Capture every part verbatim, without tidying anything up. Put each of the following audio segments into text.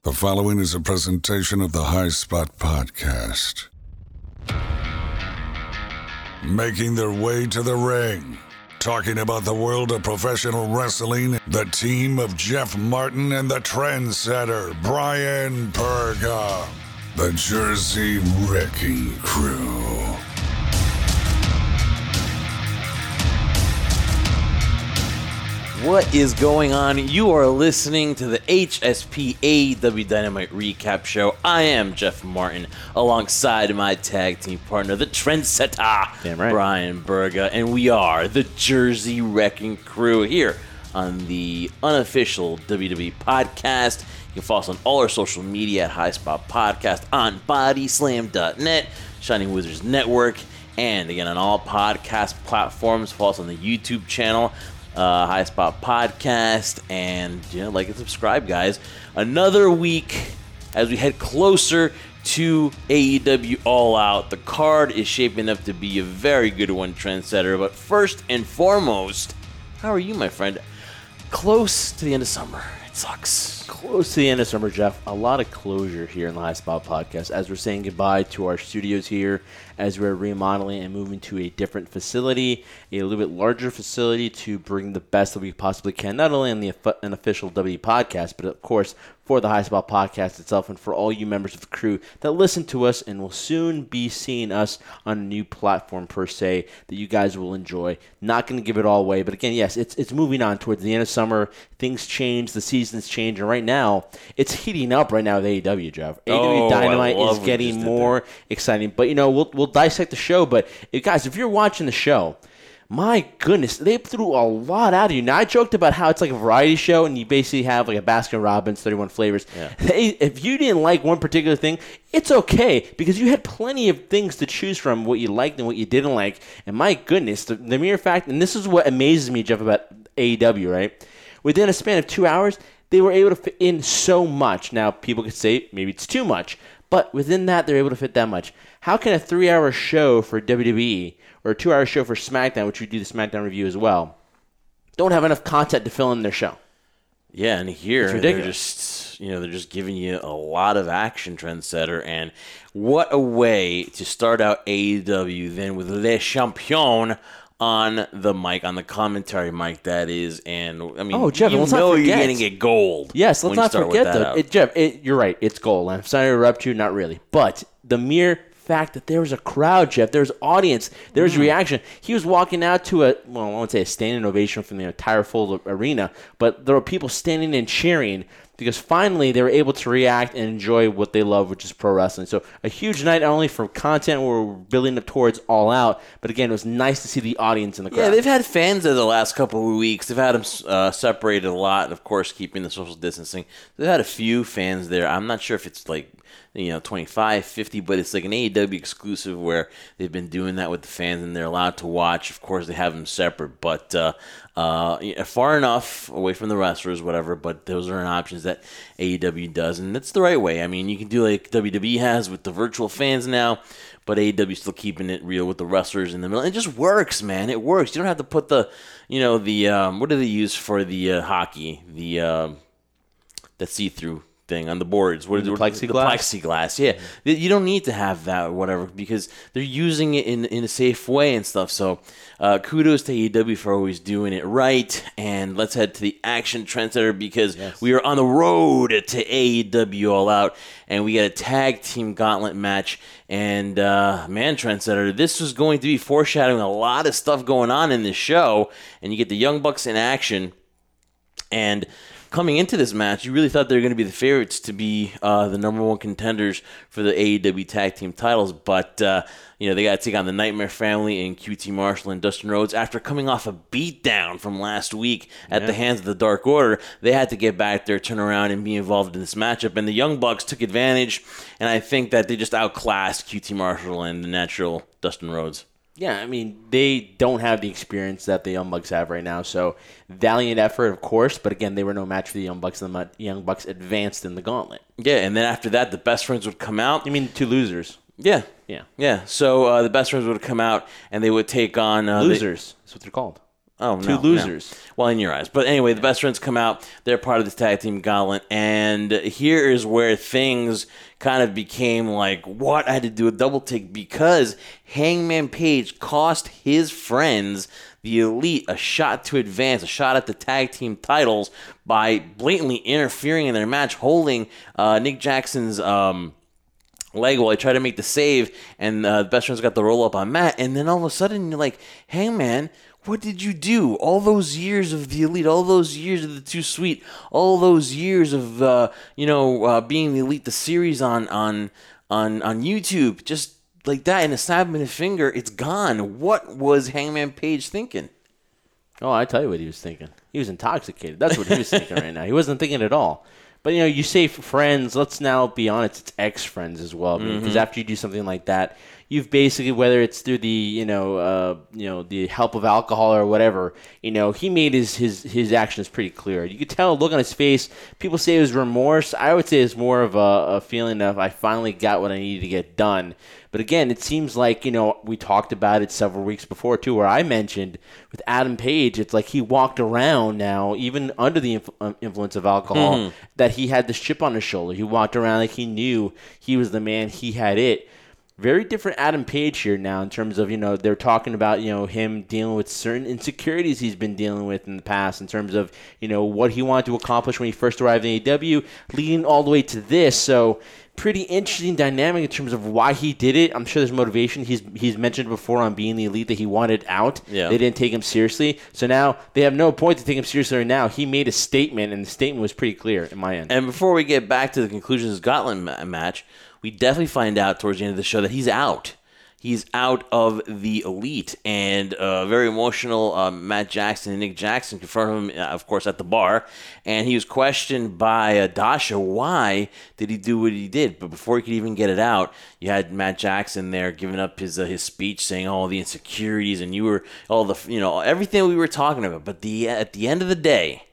The following is a presentation of the High Spot Podcast. Making their way to the ring, talking about the world of professional wrestling, the team of Jeff Martin and the trendsetter Brian Berga, the Jersey Wrecking Crew. What is going on? You are listening to the H S P A E W Dynamite Recap Show. I am Jeff Martin, alongside my tag team partner, the trendsetter, Damn right. Brian Berga, and we are the Jersey Wrecking Crew here on the unofficial W W E podcast. You can follow us on all our social media at High Spot Podcast, on body slam dot net, Shining Wizards Network, and again on all podcast platforms. Follow us on the YouTube channel, Uh, High Spot Podcast, and you know, like and subscribe, guys. Another week as we head closer to A E W All Out. The card is shaping up to be a very good one, trendsetter. But first and foremost, how are you, my friend? Close to the end of summer. It sucks. Close to the end of summer, Jeff. A lot of closure here in the High Spot Podcast as we're saying goodbye to our studios here, as we're remodeling and moving to a different facility, a little bit larger facility to bring the best that we possibly can, not only on the an official W W E podcast, but of course for the High Spot Podcast itself and for all you members of the crew that listen to us and will soon be seeing us on a new platform per se that you guys will enjoy. Not going to give it all away, but again, yes, it's it's moving on towards the end of summer. Things change, the seasons change, and right now it's heating up right now with A E W, Jeff. A E W Oh, Dynamite I love is what you getting just did more exciting, but you know, we'll we'll dissect the show. But if, guys, if you're watching the show, my goodness, they threw a lot out of you. Now, I joked about how it's like a variety show, and you basically have like a Baskin Robbins, thirty-one flavors. Yeah. Hey, if you didn't like one particular thing, it's okay, because you had plenty of things to choose from, what you liked and what you didn't like. And my goodness, the, the mere fact, and this is what amazes me, Jeff, about A E W, right? Within a span of two hours, they were able to fit in so much. Now, people could say maybe it's too much, but within that, they're able to fit that much. How can a three-hour show for W W E or a two-hour show for SmackDown, which we do the SmackDown review as well, don't have enough content to fill in their show? Yeah, and here It's they're ridiculous. just, you know, they're just giving you a lot of action, trendsetter, and what a way to start out A E W than with Le Champion on the mic, on the commentary mic, that is. And I mean, Oh, Jeff, you let's not know you're forget. going to get gold. Yes, let's when you not start with forget, that though. out. It, Jeff, it, you're right. It's gold. I'm sorry to interrupt you. Not really. But the mere fact that there was a crowd, Jeff, there was audience, there was reaction. He was walking out to a, well, I won't say a standing ovation from the entire full arena, but there were people standing and cheering because finally they were able to react and enjoy what they love, which is pro wrestling. So a huge night, not only for content we're building up towards All Out, but again, it was nice to see the audience in the crowd. Yeah, they've had fans there the last couple of weeks. They've had them uh, separated a lot, and of course, keeping the social distancing. They've had a few fans there. I'm not sure if it's like, you know, twenty-five, fifty, but it's like an A E W exclusive where they've been doing that with the fans, and they're allowed to watch. Of course, they have them separate, but uh, uh, far enough away from the wrestlers, whatever, but those are options that A E W does, and that's the right way. I mean, you can do like W W E has with the virtual fans now, but A E W still keeping it real with the wrestlers in the middle. It just works, man. It works. You don't have to put the, you know, the, um, what do they use for the uh, hockey? The, uh, the see-through thing on the boards. What is The it? plexiglass? The plexiglass, yeah. You don't need to have that or whatever because they're using it in, in a safe way and stuff. So uh, kudos to A E W for always doing it right. And let's head to the action trendsetter because Yes. we are on the road to A E W All Out. And we got a tag team gauntlet match. And uh, man, trendsetter, this was going to be foreshadowing a lot of stuff going on in this show. And you get the Young Bucks in action. And coming into this match, you really thought they were going to be the favorites to be uh, the number one contenders for the A E W tag team titles. But, uh, you know, they got to take on the Nightmare Family and Q T Marshall and Dustin Rhodes. After coming off a beatdown from last week at Yeah. the hands of the Dark Order, they had to get back there, turn around, and be involved in this matchup. And the Young Bucks took advantage, and I think that they just outclassed Q T Marshall and the natural Dustin Rhodes. Yeah, I mean, they don't have the experience that the Young Bucks have right now. So, valiant effort, of course. But again, they were no match for the Young Bucks. And the Young Bucks advanced in the gauntlet. Yeah, and then after that, the Best Friends would come out. You mean two losers? Yeah. Yeah. Yeah. So uh, the Best Friends would come out, and they would take on... Uh, Losers. That's what they're called. Oh, Two no, losers. No. Well, in your eyes. But anyway, the best friends come out. They're part of this tag team gauntlet. And here is where things kind of became like, what? I had to do a double take because Hangman Page cost his friends, the Elite, a shot to advance, a shot at the tag team titles by blatantly interfering in their match, holding uh, Nick Jackson's um, leg while he tried to make the save. And uh, the best friends got the roll up on Matt. And then all of a sudden, you're like, Hangman, what did you do? All those years of the Elite, all those years of the Too Sweet, all those years of uh, you know uh, being the Elite, the series on on on on YouTube, just like that, in a snap of a finger, it's gone. What was Hangman Page thinking? Oh, I tell you what he was thinking. He was intoxicated. That's what he was thinking right now. He wasn't thinking at all. But, you know, you say friends, let's now be honest, it's ex-friends as well. Because mm-hmm. after you do something like that, you've basically, whether it's through the, you know, uh, you know, the help of alcohol or whatever, you know, he made his, his, his actions pretty clear. You could tell, look on his face. People say it was remorse. I would say it's more of a, a feeling of I finally got what I needed to get done. But again, it seems like, you know, we talked about it several weeks before, too, where I mentioned with Adam Page, it's like he walked around now, even under the influ- influence of alcohol, mm-hmm. that he had this chip on his shoulder. He walked around like he knew he was the man, he had it. Very different Adam Page here now in terms of, you know, they're talking about, you know, him dealing with certain insecurities he's been dealing with in the past in terms of, you know, what he wanted to accomplish when he first arrived in A E W, leading all the way to this. So pretty interesting dynamic in terms of why he did it. I'm sure there's motivation. He's he's mentioned before on Being the Elite that he wanted out. Yeah. They didn't take him seriously. So now they have no point to take him seriously right now. He made a statement, and the statement was pretty clear in my end. And before we get back to the conclusion of the Scotland ma- match, we definitely find out towards the end of the show that he's out. He's out of the Elite, and uh, very emotional. Uh, Matt Jackson and Nick Jackson confronted him, uh, of course, at the bar, and he was questioned by uh, Dasha. Why did he do what he did? But before he could even get it out, you had Matt Jackson there giving up his uh, his speech, saying all the insecurities, and you were all the you know everything we were talking about. But the at the end of the day.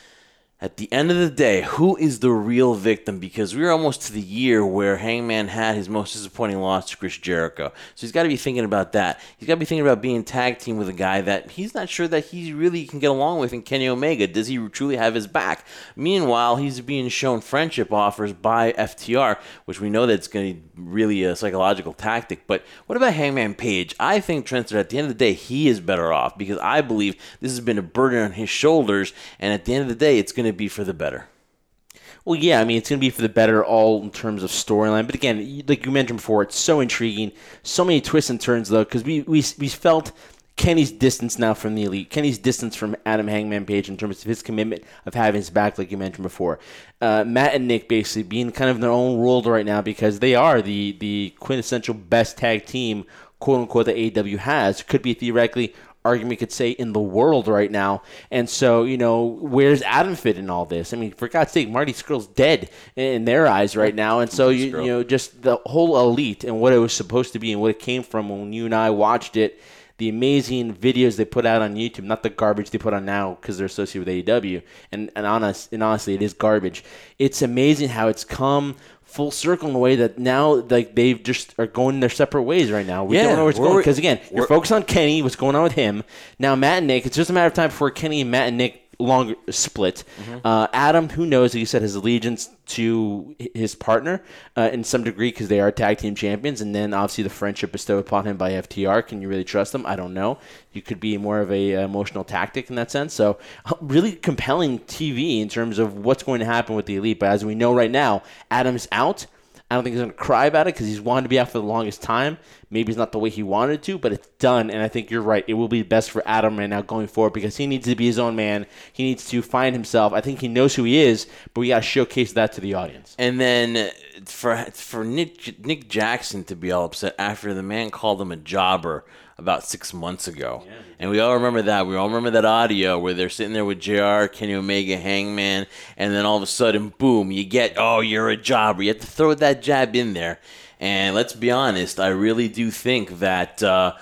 At the end of the day, who is the real victim? Because we're almost to the year where Hangman had his most disappointing loss to Chris Jericho. So he's got to be thinking about that. He's got to be thinking about being tag team with a guy that he's not sure that he really can get along with in Kenny Omega. Does he truly have his back? Meanwhile, he's being shown friendship offers by F T R, which we know that's going to be really a psychological tactic. But what about Hangman Page? I think, Trent, that at the end of the day, he is better off because I believe this has been a burden on his shoulders. And at the end of the day, it's going to be for the better. Well, yeah, I mean, it's going to be for the better all in terms of storyline. But again, like you mentioned before, it's so intriguing. So many twists and turns, though, because we, we, we felt Kenny's distance now from the Elite, Kenny's distance from Adam Hangman Page in terms of his commitment of having his back, like you mentioned before. Uh, Matt and Nick basically being kind of in their own world right now because they are the, the quintessential best tag team, quote-unquote, that A E W has. Could be theoretically argument could say in the world right now. And so, you know, where's Adam fit in all this? I mean, for God's sake, Marty Scurll's dead in their eyes right now. And so, you, you know, just the whole Elite and what it was supposed to be and what it came from when you and I watched it, the amazing videos they put out on YouTube, not the garbage they put on now because they're associated with A E W. And, and, honest, and honestly, it is garbage. It's amazing how it's come full circle in a way that now like they've just are going their separate ways right now. We yeah, don't know where it's going because again, you're focused on Kenny, what's going on with him. Now Matt and Nick, it's just a matter of time before Kenny and Matt and Nick longer split. Mm-hmm. Uh, Adam, who knows, he said his allegiance to his partner uh, in some degree because they are tag team champions, and then obviously the friendship bestowed upon him by F T R. Can you really trust them? I don't know. You could be more of a uh, emotional tactic in that sense. So uh, really compelling T V in terms of what's going to happen with the Elite. But as we know right now, Adam's out. I don't think he's going to cry about it because he's wanted to be out for the longest time. Maybe it's not the way he wanted to, but it's done. And I think you're right. It will be best for Adam right now going forward because he needs to be his own man. He needs to find himself. I think he knows who he is, but we got to showcase that to the audience. And then for for Nick, Nick Jackson to be all upset after the man called him a jobber about six months ago. Yeah. And we all remember that. We all remember that audio where they're sitting there with J R, Kenny Omega, Hangman, and then all of a sudden, boom, you get, oh, you're a jobber. You have to throw that jab in there. And let's be honest, I really do think that, uh,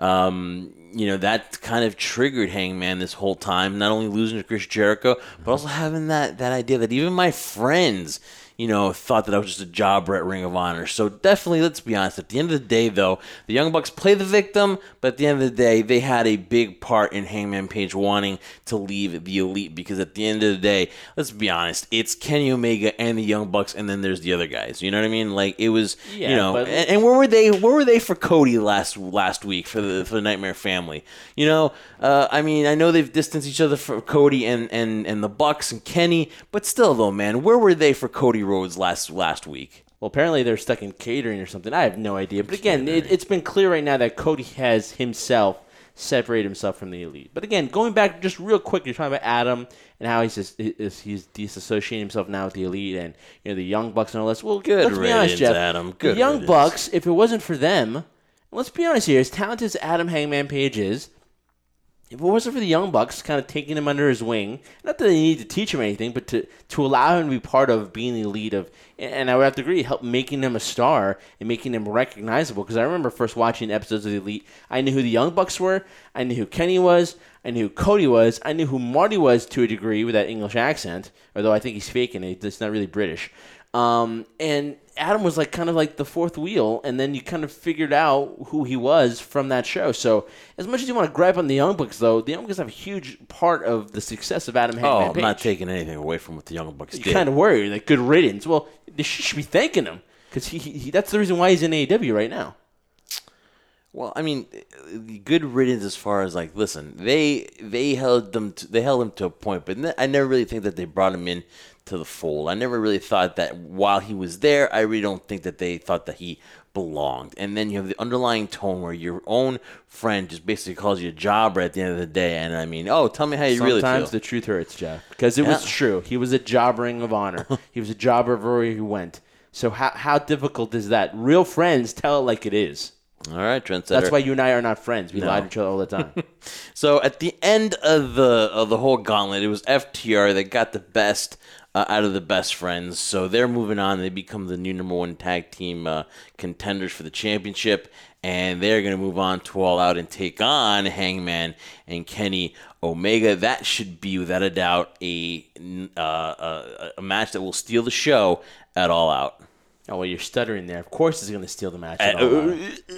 um, you know, that kind of triggered Hangman this whole time, not only losing to Chris Jericho, but also having that, that idea that even my friends, you know, thought that I was just a jobber at Ring of Honor. So definitely, let's be honest. At the end of the day, though, the Young Bucks play the victim, but at the end of the day, they had a big part in Hangman Page wanting to leave the Elite, because at the end of the day, let's be honest, it's Kenny Omega and the Young Bucks, and then there's the other guys. You know what I mean? Like, it was, yeah, you know, but- and, and where were they? Where were they for Cody last last week for the for the Nightmare Family? You know, uh, I mean, I know they've distanced each other for Cody and, and, and the Bucks and Kenny, but still, though, man, where were they for Cody Rhodes last last week? Well, apparently they're stuck in catering or something. I have no idea. But again, it, it's been clear right now that Cody has himself separated himself from the Elite. But again, going back just real quick, you're talking about Adam and how he's just, he's disassociating himself now with the Elite and, you know, the Young Bucks and all this. Well, Good let's be honest, riddance, Jeff. Adam. Good the Young riddance. Bucks, if it wasn't for them, let's be honest here, as talented as Adam Hangman Page is, if it wasn't for the Young Bucks kind of taking him under his wing, not that they need to teach him anything, but to, to allow him to be part of being the Elite of, and I would have to agree, help making him a star and making him recognizable. Because I remember first watching episodes of the Elite, I knew who the Young Bucks were, I knew who Kenny was, I knew who Cody was, I knew who Marty was to a degree with that English accent, although I think he's faking it, it's not really British. Um, and Adam was like kind of like the fourth wheel, and then you kind of figured out who he was from that show. So as much as you want to gripe on the Young Bucks, though, the Young Bucks have a huge part of the success of Adam Hangman Oh, I'm Page. not taking anything away from what the Young Bucks You're did. kind of worried, like good riddance. Well, they should be thanking him because he, he that's the reason why he's in A E W right now. Well, I mean, good riddance as far as like, listen, they they held them to, they held him to a point, but ne- I never really think that they brought him in to the fold. I never really thought that while he was there, I really don't think that they thought that he belonged. And then you have the underlying tone where your own friend just basically calls you a jobber at the end of the day, and I mean, oh, tell me how you Sometimes really feel. the truth hurts, Jeff, because it was Yeah. true. He was a jobber Ring of Honor. He was a jobber everywhere he went. So how how difficult is that? Real friends tell it like it is. All right, trendsetter. That's why you and I are not friends. We No. lie to each other all the time. So at the end of the of the whole gauntlet, it was F T R that got the best uh, out of the best friends. So they're moving on. They become the new number one tag team uh, contenders for the championship, and they're going to move on to All Out and take on Hangman and Kenny Omega. That should be, without a doubt, a uh, a, a match that will steal the show at All Out. Oh, well, you're stuttering there. Of course it's going to steal the match. Uh, at All Out.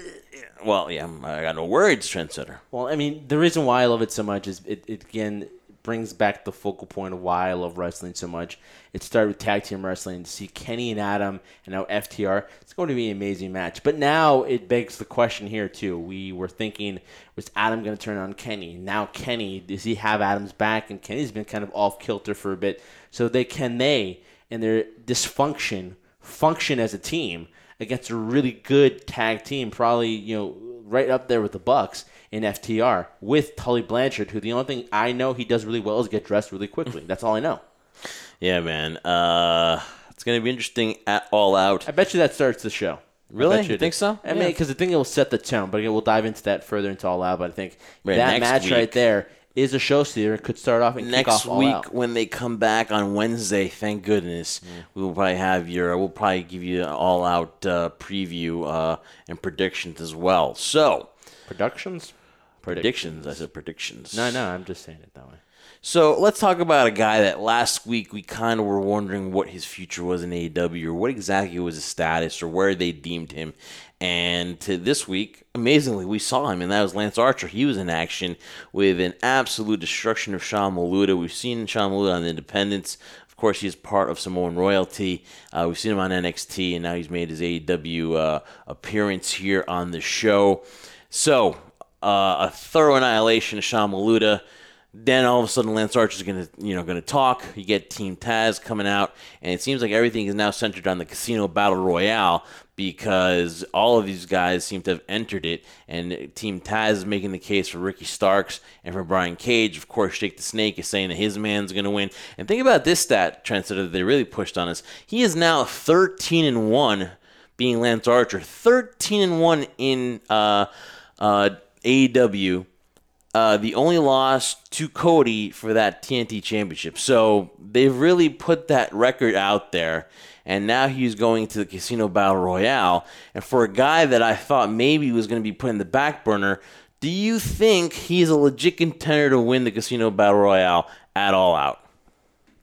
Well, yeah, I got no words, trendsetter. Well, I mean, the reason why I love it so much is it, it again brings back the focal point of why I love wrestling so much. It started with tag team wrestling. To see Kenny and Adam and now F T R, it's going to be an amazing match. But now it begs the question here, too. We were thinking, was Adam going to turn on Kenny? Now Kenny, does he have Adam's back? And Kenny's been kind of off-kilter for a bit. So they can they, and their dysfunction, function as a team against a really good tag team, probably, you know, right up there with the Bucks in F T R with Tully Blanchard, who the only thing I know he does really well is get dressed really quickly. That's all I know. Yeah, man. Uh, it's going to be interesting at All Out. I bet you that starts the show. Really? I bet You it think is. so? I mean, Yeah. because I think it will set the tone, but again, we'll dive into that further into All Out. But I think Right, that next match week- right there is a show stealer. It could start off and kick Next off All week, Out. when they come back on Wednesday, thank goodness, we will probably have your. We'll probably give you an all-out uh, preview uh, and predictions as well. So, Productions? predictions. I said predictions. No, no, I'm just saying it that way. So let's talk about a guy that last week we kind of were wondering what his future was in A E W, or what exactly was his status, or where they deemed him. And to this week, amazingly, we saw him, and that was Lance Archer. He was in action with an absolute destruction of Sean Maluda. We've seen Sean Maluda on the Independents. Of course, he's part of Samoan royalty. Uh, we've seen him on N X T, and now he's made his A E W uh, appearance here on the show. So, uh, a thorough annihilation of Sean Maluda. Then all of a sudden, Lance Archer's gonna, you know, gonna talk. You get Team Taz coming out, and it seems like everything is now centered on the Casino Battle Royale because all of these guys seem to have entered it. And Team Taz is making the case for Ricky Starks and for Brian Cage. Of course, Jake the Snake is saying that his man's gonna win. And think about this stat, Trendsetter, that they really pushed on us. He is now thirteen and one, being Lance Archer, thirteen and one in uh, uh, A E W. Uh, the only loss to Cody for that T N T championship. So they've really put that record out there, and now he's going to the Casino Battle Royale. And for a guy that I thought maybe was going to be put in the back burner, do you think he's a legit contender to win the Casino Battle Royale at All Out?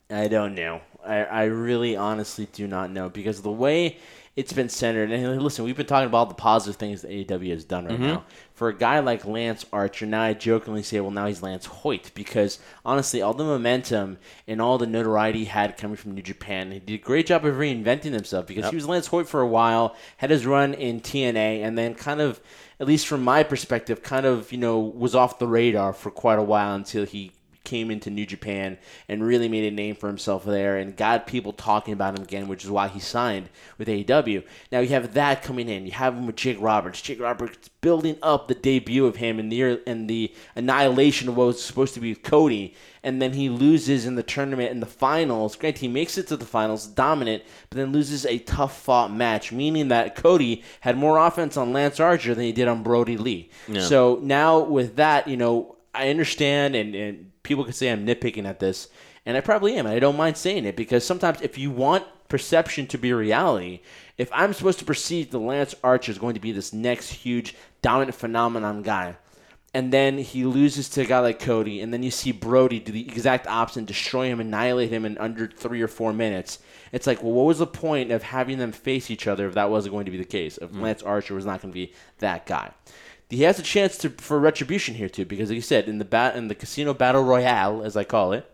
I don't know. I, I really honestly do not know because the way it's been centered, and listen, we've been talking about the positive things that A E W has done right mm-hmm. now. For a guy like Lance Archer, now I jokingly say, well, now he's Lance Hoyt because honestly, all the momentum and all the notoriety he had coming from New Japan, he did a great job of reinventing himself because yep. he was Lance Hoyt for a while, had his run in T N A, and then kind of, at least from my perspective, kind of, you know, was off the radar for quite a while until he came into New Japan and really made a name for himself there and got people talking about him again, which is why he signed with A E W. Now you have that coming in. You have him with Jake Roberts. Jake Roberts building up the debut of him and the and the annihilation of what was supposed to be Cody, and then he loses in the tournament in the finals. Granted, he makes it to the finals, dominant, but then loses a tough-fought match, meaning that Cody had more offense on Lance Archer than he did on Brody Lee. Yeah. So now with that, you know, I understand and, and people could say I'm nitpicking at this, and I probably am, and I don't mind saying it, because sometimes if you want perception to be reality, if I'm supposed to perceive that Lance Archer is going to be this next huge dominant phenomenon guy, and then he loses to a guy like Cody, and then you see Brody do the exact opposite, destroy him, annihilate him in under three or four minutes, it's like, well, what was the point of having them face each other if that wasn't going to be the case, if mm. Lance Archer was not going to be that guy? He has a chance to for retribution here too, because like you said, in the bat in the Casino Battle Royale, as I call it,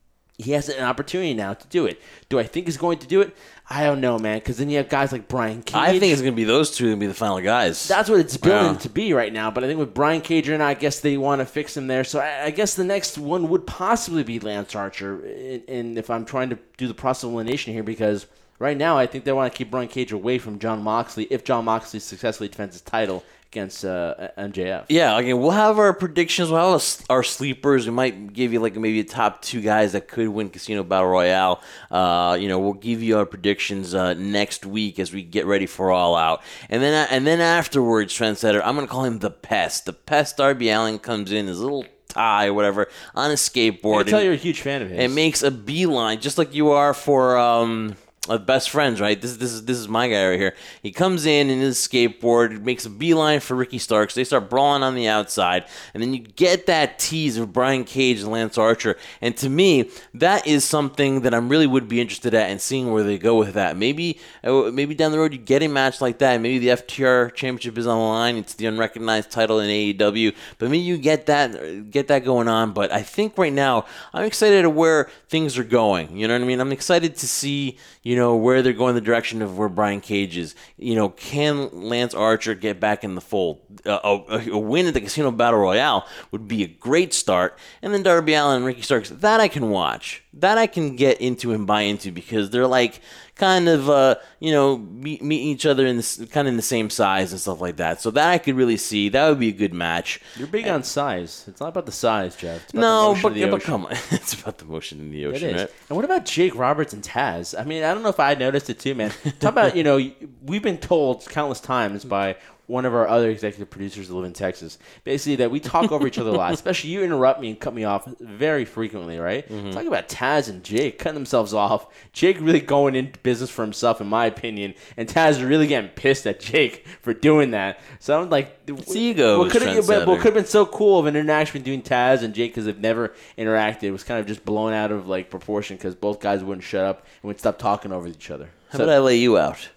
he has an opportunity now to do it. Do I think he's going to do it? I don't know, man, because then you have guys like Brian Cage. I think it's going to be those two going to be the final guys. That's what it's building yeah. to be right now, but I think with Brian Cage and I guess they want to fix him there, so I, I guess the next one would possibly be Lance Archer, and, and if I'm trying to do the process of elimination here, because right now I think they want to keep Brian Cage away from Jon Moxley if Jon Moxley successfully defends his title against uh, M J F. Yeah, okay, we'll have our predictions. We'll have our sleepers. We might give you like maybe a top two guys that could win Casino Battle Royale. Uh, you know, we'll give you our predictions uh, next week as we get ready for All Out. And then and then afterwards, Trendsetter, I'm going to call him the Pest. The Pest, Darby Allin comes in, his little tie or whatever, on a skateboard. I can tell you're a huge fan of his. And makes a beeline, just like you are for... Um, Uh, best friends, right? This this is this is my guy right here. He comes in in his skateboard, makes a beeline for Ricky Starks. They start brawling on the outside, and then you get that tease of Brian Cage and Lance Archer. And to me, that is something that I really would be interested at and seeing where they go with that. Maybe uh, maybe down the road you get a match like that. Maybe the F T R Championship is on the line. It's the unrecognized title in A E W, but maybe you get that get that going on. But I think right now I'm excited at where things are going. You know what I mean? I'm excited to see, you know, where they're going the direction of where Brian Cage is. You know, can Lance Archer get back in the fold? Uh, a, a win at the Casino Battle Royale would be a great start. And then Darby Allin and Ricky Starks, that I can watch. That I can get into and buy into because they're like kind of, uh, you know, meet, meeting each other in this, kind of in the same size and stuff like that. So that I could really see. That would be a good match. You're big and, on size. It's not about the size, Jeff. It's about no, the but, yeah, but come on. It's about the motion in the ocean, it is. Right? And what about Jake Roberts and Taz? I mean, I don't know if I noticed it too, man. Talk about, you know, we've been told countless times by one of our other executive producers who live in Texas, basically that we talk over each other a lot, especially you interrupt me and cut me off very frequently, right? Mm-hmm. Talking about Taz and Jake cutting themselves off. Jake really going into business for himself, in my opinion, and Taz really getting pissed at Jake for doing that. So I'm like, it's ego. What could have been so cool of an interaction between Taz and Jake because they've never interacted. It was kind of just blown out of like proportion because both guys wouldn't shut up and would stop talking over each other. How so, about I lay you out?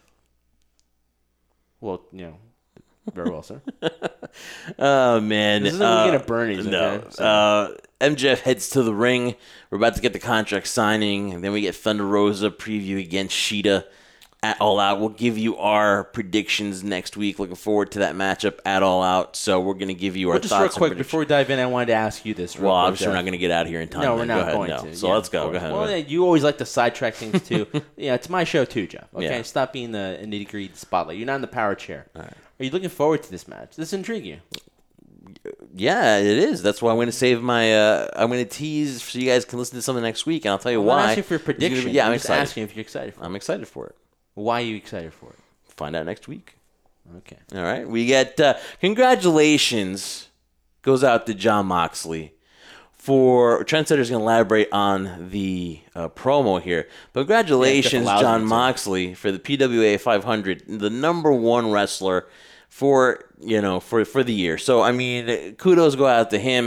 Well, you know. Very well, sir. Oh, man. This isn't uh, going to Bernie's, No. okay? So. Uh, M J F heads to the ring. We're about to get the contract signing, and then we get Thunder Rosa preview against Shida at All Out. We'll give you our predictions next week. Looking forward to that matchup at All Out. So we're going to give you our well, just thoughts. Just real quick, before we dive in, I wanted to ask you this. Well, quick, I'm sure we're not going to get out of here in time. No, we're not go going ahead, no. to. So yeah, let's go. Go ahead. Well, yeah, you always like to sidetrack things, too. Yeah, it's my show, too, Jeff. Okay, yeah. Stop being the nitty-gritty spotlight. You're not in the power chair. All right. Are you looking forward to this match? Does this intrigue you? Yeah, it is. That's why I'm going to save my. Uh, I'm going to tease so you guys can listen to something next week, and I'll tell you I'm why. I'm asking for your prediction. Be, yeah, I'm, I'm excited. Just asking if you're excited for it. I'm excited for it. Why are you excited for it? Find out next week. Okay. All right. We get uh, congratulations goes out to Jon Moxley for Trendsetter's going to elaborate on the uh, promo here. But congratulations, yeah, Jon Moxley, for the P W A five hundred, the number one wrestler for, you know, for, for the year. So, I mean, kudos go out to him.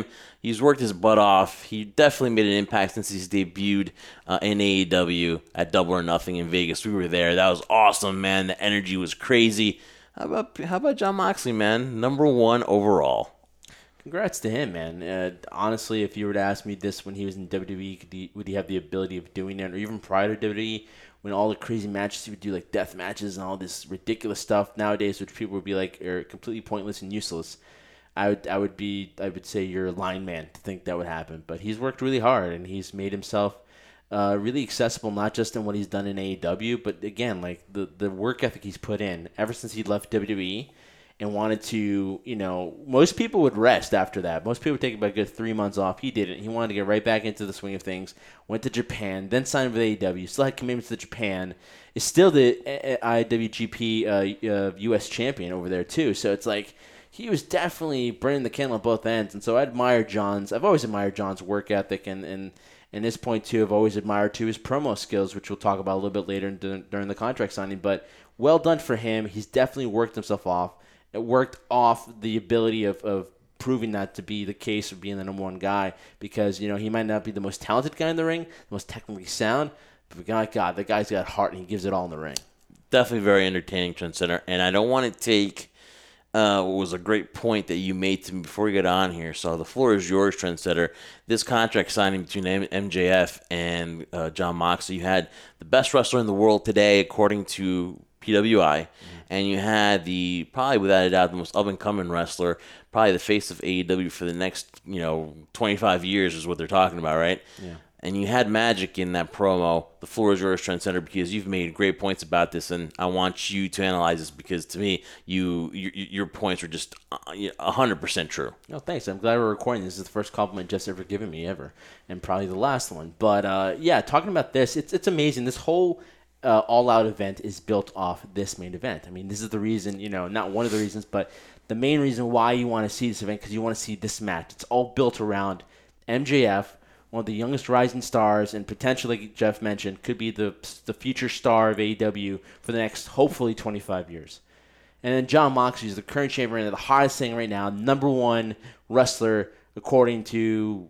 He's worked his butt off. He definitely made an impact since he's debuted uh, in A E W at Double or Nothing in Vegas. We were there. That was awesome, man. The energy was crazy. How about how about Jon Moxley, man? Number one overall. Congrats to him, man. Uh, honestly, if you were to ask me this when he was in W W E, could he, would he have the ability of doing it? Or even prior to W W E, when all the crazy matches he would do, like death matches and all this ridiculous stuff nowadays, which people would be like are completely pointless and useless. I would, I would be, I would say you're a line man to think that would happen. But he's worked really hard and he's made himself uh, really accessible, not just in what he's done in A E W, but again, like the the work ethic he's put in ever since he left W W E. And wanted to, you know, most people would rest after that. Most people would take about a good three months off. He didn't. He wanted to get right back into the swing of things. Went to Japan, then signed with A E W. Still had commitments to Japan. Is still the I W G P uh, uh, U S champion over there too. So it's like he was definitely burning the candle at both ends. And so I admire John's. I've always admired John's work ethic, and and and this point too, I've always admired too his promo skills, which we'll talk about a little bit later during the contract signing. But well done for him. He's definitely worked himself off. It worked off the ability of, of proving that to be the case of being the number one guy, because, you know, he might not be the most talented guy in the ring, the most technically sound, but God, God, the guy's got heart and he gives it all in the ring. Definitely very entertaining, Trent Center. And I don't want to take uh, what was a great point that you made to me before we get on here. So the floor is yours, Trent Center. This contract signing between M J F and uh, Jon Moxley, you had the best wrestler in the world today, according to P W I, mm-hmm. and you had the, probably without a doubt, the most up-and-coming wrestler, probably the face of A E W for the next, you know, twenty-five years is what they're talking about, right? Yeah. And you had magic in that promo. The floor is yours, Trent Center, because you've made great points about this, and I want you to analyze this because, to me, you your, your points were just one hundred percent true. No, thanks. I'm glad we're recording. This is the first compliment Jeff's ever given me ever, and probably the last one. But, uh, yeah, talking about this, it's it's amazing. This whole Uh, all-out event is built off this main event. I mean, this is the reason, you know, not one of the reasons, but the main reason why you want to see this event, because you want to see this match. It's all built around M J F, one of the youngest rising stars, and potentially, like Jeff mentioned, could be the the future star of A E W for the next, hopefully, twenty-five years. And then Jon Moxley is the current champion, and the hottest thing right now, number one wrestler according to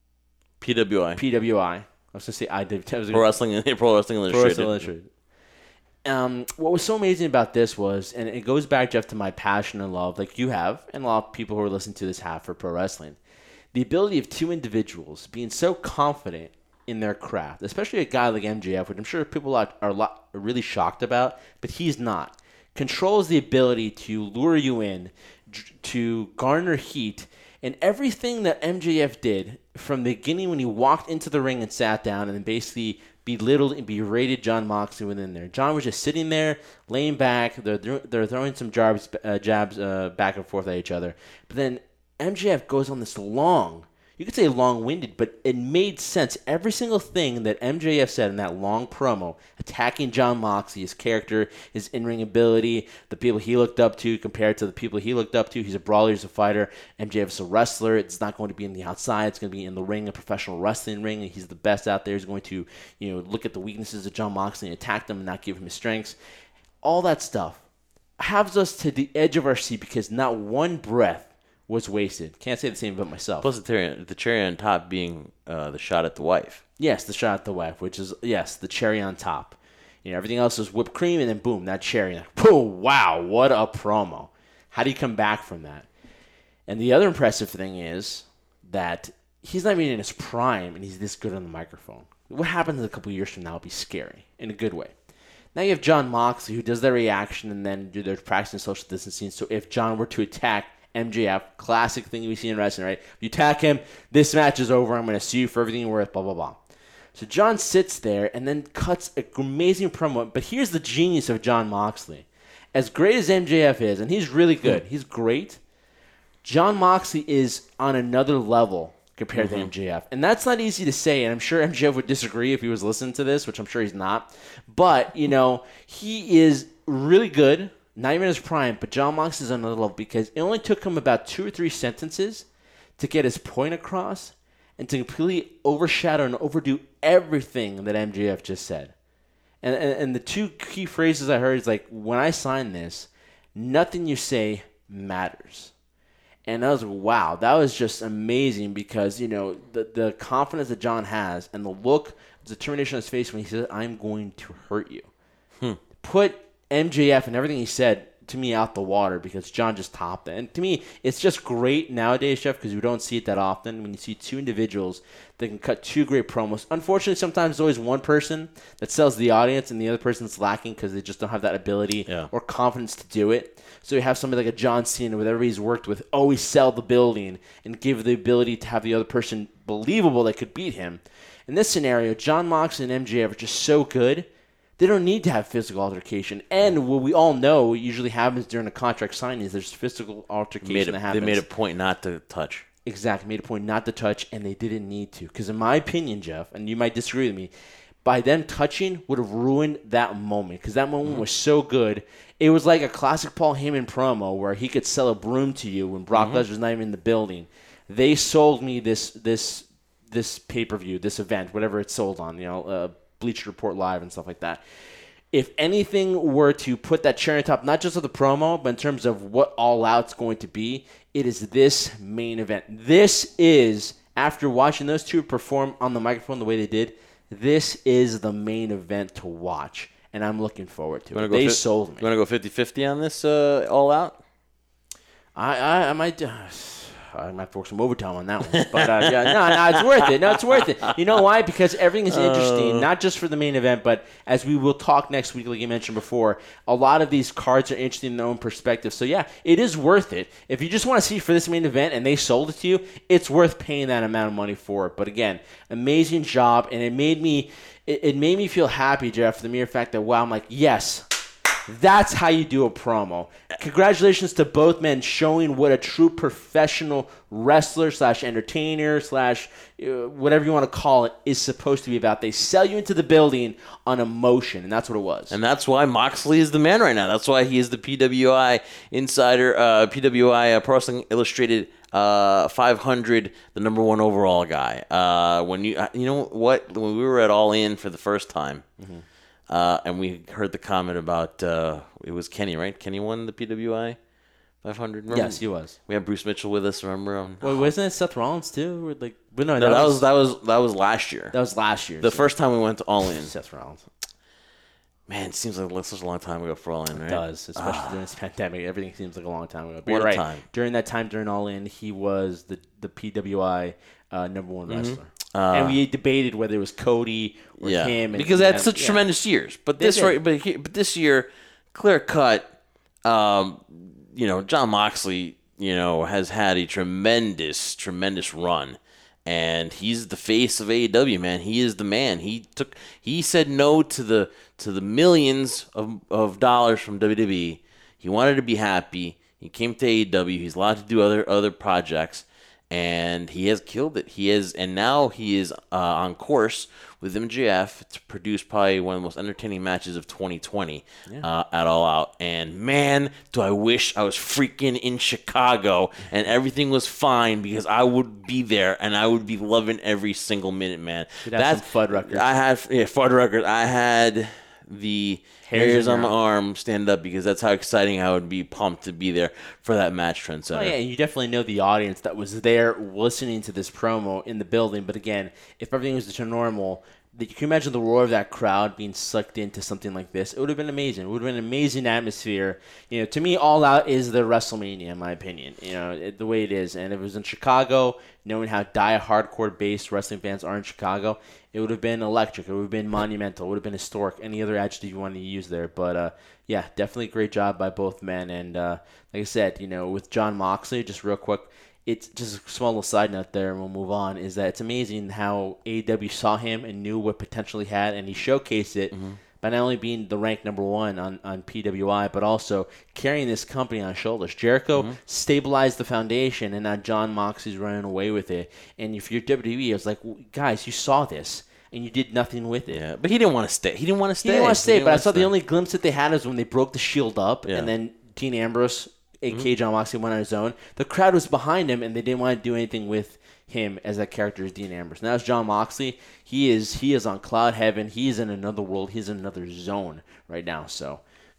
P W I. P W I. I was going to say I did. Pro Wrestling, Pro Wrestling Illustrated. Pro Wrestling Illustrated. Um, what was so amazing about this was, and it goes back, Jeff, to my passion and love, like you have, and a lot of people who are listening to this have for pro wrestling. The ability of two individuals being so confident in their craft, especially a guy like M J F, which I'm sure people are, are, lot, are really shocked about, but he's not. Controls the ability to lure you in, to garner heat, and everything that M J F did from the beginning when he walked into the ring and sat down and then basically belittled and berated Jon Moxley within there. Jon was just sitting there, laying back. They're they're throwing some jabs, uh, jabs uh, back and forth at each other. But then M J F goes on this long, you could say long-winded, but it made sense. Every single thing that M J F said in that long promo, attacking Jon Moxley, his character, his in-ring ability, the people he looked up to compared to the people he looked up to. He's a brawler, he's a fighter. M J F is a wrestler. It's not going to be in the outside. It's going to be in the ring, a professional wrestling ring. And he's the best out there. He's going to, you know, look at the weaknesses of Jon Moxley and attack them and not give him his strengths. All that stuff has us to the edge of our seat because not one breath was wasted. Can't say the same about myself. Plus the cherry, the cherry on top being uh, the shot at the wife. Yes, the shot at the wife, which is, yes, the cherry on top. You know, everything else is whipped cream, and then boom, that cherry. Oh, wow, what a promo. How do you come back from that? And the other impressive thing is that he's not even in his prime, and he's this good on the microphone. What happens a couple years from now will be scary, in a good way. Now you have Jon Moxley, who does their reaction, and then do their practicing social distancing. So if Jon were to attack M J F, classic thing we see in wrestling, right? If you attack him, this match is over. I'm going to sue you for everything you're worth, blah, blah, blah. So Jon sits there and then cuts an amazing promo. But here's the genius of Jon Moxley. As great as M J F is, and he's really good, he's great, Jon Moxley is on another level compared mm-hmm. to M J F. And that's not easy to say, and I'm sure M J F would disagree if he was listening to this, which I'm sure he's not. But, you know, he is really good. Not even his prime, but Jon Moxley is on another level because it only took him about two or three sentences to get his point across and to completely overshadow and overdo everything that M J F just said. And, and and the two key phrases I heard is like, when I sign this, nothing you say matters. And I was like, wow, that was just amazing because, you know, the, the confidence that John has and the look, the determination on his face when he says, I'm going to hurt you. Hmm. Put M J F and everything he said to me out the water because John just topped it. And to me, it's just great nowadays, Jeff, because we don't see it that often when you see two individuals that can cut two great promos. Unfortunately, sometimes there's always one person that sells the audience and the other person's lacking because they just don't have that ability yeah. or confidence to do it. So you have somebody like a John Cena with everybody he's worked with always sell the building and give the ability to have the other person believable that could beat him. In this scenario, John Moxley and M J F are just so good. They don't need to have physical altercation. And what we all know usually happens during a contract signing is there's physical altercation made a, that happens. They made a point not to touch. Exactly. Made a point not to touch, and they didn't need to. Because in my opinion, Jeff, and you might disagree with me, by them touching would have ruined that moment. Because that moment mm-hmm. was so good. It was like a classic Paul Heyman promo where he could sell a broom to you when Brock mm-hmm. Lesnar's not even in the building. They sold me this this this pay-per-view, this event, whatever it's sold on, you know, uh, Bleacher Report Live and stuff like that. If anything were to put that cherry on top, not just of the promo, but in terms of what All Out's going to be, it is this main event. This is, after watching those two perform on the microphone the way they did, this is the main event to watch, and I'm looking forward to it. They fi- sold me. You want to go fifty-fifty on this uh, All Out? I, I, I might... Uh, I might have to work some overtime on that one. But, uh, yeah, no, no, it's worth it. No, it's worth it. You know why? Because everything is interesting, uh, not just for the main event, but as we will talk next week, like you mentioned before, a lot of these cards are interesting in their own perspective. So, yeah, it is worth it. If you just want to see for this main event and they sold it to you, it's worth paying that amount of money for it. But, again, amazing job, and it made me it, it made me feel happy, Jeff, for the mere fact that, wow, I'm like, yes, that's how you do a promo. Congratulations to both men showing what a true professional wrestler slash entertainer slash uh, whatever you want to call it is supposed to be about. They sell you into the building on emotion, and that's what it was. And that's why Moxley is the man right now. That's why he is the P W I Insider, uh, P W I uh, Pro Wrestling Illustrated uh, five hundred, the number one overall guy. Uh, when you uh, you know what? When we were at All In for the first time, mm-hmm. Uh, and we heard the comment about, uh, it was Kenny, right? Kenny won the P W I five hundred, remember? Yes, he was. We had Bruce Mitchell with us, remember? Um, Wait, wasn't it Seth Rollins, too? Or like, but no, no, that, that was, was that was that was last year. That was last year. The so. first time we went to All In. Seth Rollins. Man, it seems like such a long time ago for All In, right? It does, especially ah. during this pandemic. Everything seems like a long time ago. But what you're a right. time. During that time, during All In, he was the, the P W I uh, number one mm-hmm. wrestler. Uh, and we debated whether it was Cody or yeah, him. And, because they had and, such yeah. tremendous years. But this right, but, but this year, clear cut, um, you know, John Moxley, you know, has had a tremendous, tremendous run. And he's the face of A E W, man. He is the man. He took he said no to the to the millions of, of dollars from W W E. He wanted to be happy. He came to A E W. He's allowed to do other other projects. And he has killed it. He is, and now he is uh, on course with M J F to produce probably one of the most entertaining matches of twenty twenty yeah. uh, at All Out. And man, do I wish I was freaking in Chicago and everything was fine because I would be there and I would be loving every single minute, man. That's some Fuddruckers. I had yeah, Fuddruckers. I had the hairs on my arm stand up because that's how exciting I would be pumped to be there for that match, Trent Center. Oh, yeah, and you definitely know the audience that was there listening to this promo in the building. But again, if everything was to normal, you can imagine the roar of that crowd being sucked into something like this. It would have been amazing. It would have been an amazing atmosphere. You know, to me, All Out is the WrestleMania, in my opinion. You know, it, the way it is. And if it was in Chicago, knowing how die hardcore based wrestling fans are in Chicago, it would have been electric. It would have been monumental. It would have been historic. Any other adjective you wanted to use there. But, uh, yeah, definitely a great job by both men. And uh, like I said, you know, with John Moxley, just real quick, it's just a small little side note there, and we'll move on, is that it's amazing how A E W saw him and knew what potential he had, and he showcased it mm-hmm. by not only being the ranked number one on, on P W I, but also carrying this company on his shoulders. Jericho mm-hmm. stabilized the foundation, and now John Moxley's running away with it. And if you're W W E, I was like, guys, you saw this, and you did nothing with it. Yeah, but he didn't want to stay. He didn't want to stay. He didn't want to stay, but I saw stay. the only glimpse that they had is when they broke the Shield up, yeah. and then Dean Ambrose A K Mm-hmm. John Moxley went on his own. The crowd was behind him, and they didn't want to do anything with him as that character as Dean Ambrose. Now, as John Moxley, he is he is on cloud heaven. He is in another world. He's in another zone right now. So,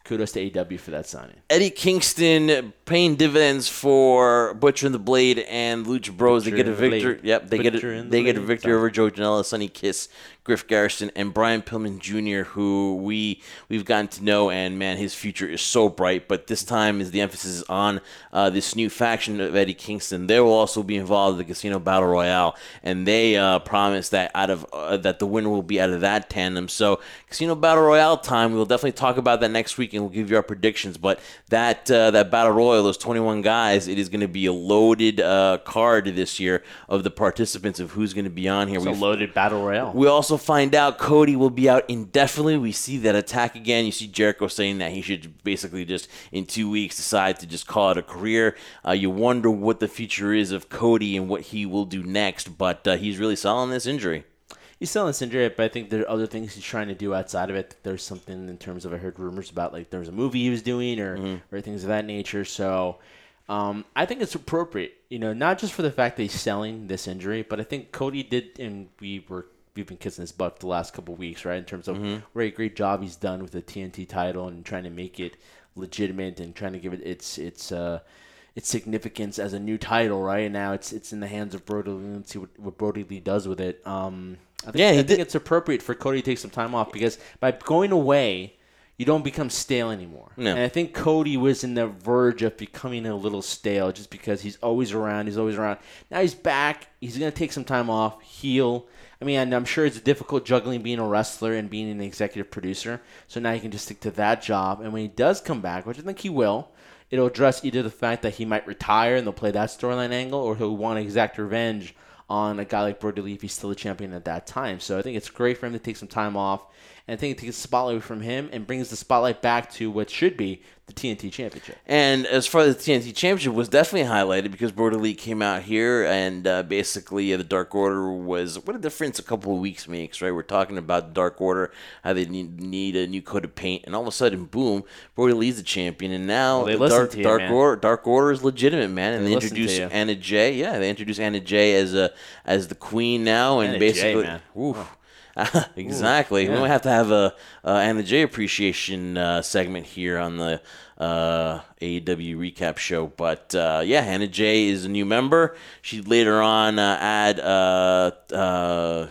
kudos to A E W for that signing. Eddie Kingston paying dividends for Butcher and the Blade and Lucha Bros. Butcher they get a and the victory. Blade. Yep, they Butcher get a, and the they get a Blade. victory Sorry. over Joe Janela, Sonny Kiss, Griff Garrison, and Brian Pillman Junior, who we we've gotten to know, and man, his future is so bright. But this time, is the emphasis on uh, this new faction of Eddie Kingston. They will also be involved in the Casino Battle Royale, and they uh, promise that out of uh, that the winner will be out of that tandem. So Casino Battle Royale time. We'll definitely talk about that next week, and we'll give you our predictions. But that uh, that Battle Royal, those twenty-one guys, it is going to be a loaded uh, card this year of the participants of who's going to be on here. It's a We've- loaded battle royale. We also find out Cody will be out indefinitely. We see that attack again. You see Jericho saying that he should basically just in two weeks decide to just call it a career. Uh, you wonder what the future is of Cody and what he will do next, but uh, he's really selling this injury. He's selling this injury, but I think there are other things he's trying to do outside of it. There's something in terms of, I heard rumors about, like there was a movie he was doing or, Mm-hmm. or things of that nature. So um, I think it's appropriate, you know, not just for the fact that he's selling this injury, but I think Cody did, and we were we've been kissing his butt for the last couple of weeks, right? In terms of Mm-hmm. what a great job he's done with the T N T title and trying to make it legitimate and trying to give it its its uh, its significance as a new title, right? And now it's it's in the hands of Brody Lee. Let's see what, what Brody Lee does with it. Um, I think, Yeah, he I think did- it's appropriate for Cody to take some time off because by going away, you don't become stale anymore. No. And I think Cody was in the verge of becoming a little stale just because he's always around. He's always around. Now he's back. He's going to take some time off, heal. I mean, and I'm sure it's difficult juggling being a wrestler and being an executive producer. So now he can just stick to that job. And when he does come back, which I think he will, it'll address either the fact that he might retire and they'll play that storyline angle, or he'll want to exact revenge on a guy like Brody Lee if he's still a champion at that time. So I think it's great for him to take some time off. And I think it takes the spotlight away from him and brings the spotlight back to what should be the T N T Championship. And as far as the T N T Championship was definitely highlighted because Brody Lee came out here and uh, basically uh, the Dark Order was, what a difference a couple of weeks makes, right? We're talking about the Dark Order, how they need, need a new coat of paint, and all of a sudden, boom, Brody Lee's the champion, and now Well, they the listen Dark, to you, Dark, man. Order, Dark Order is legitimate, man, and They they, listen to introduce you. Anna Jay, yeah, they introduce Anna Jay as a as the queen now, and Anna Jay, basically, man. oof. exactly. Ooh, We yeah. might have to have a uh, Anna Jay appreciation uh, segment here on the uh, A E W recap show. But uh, yeah, Anna Jay is a new member. She later on uh, add uh, uh,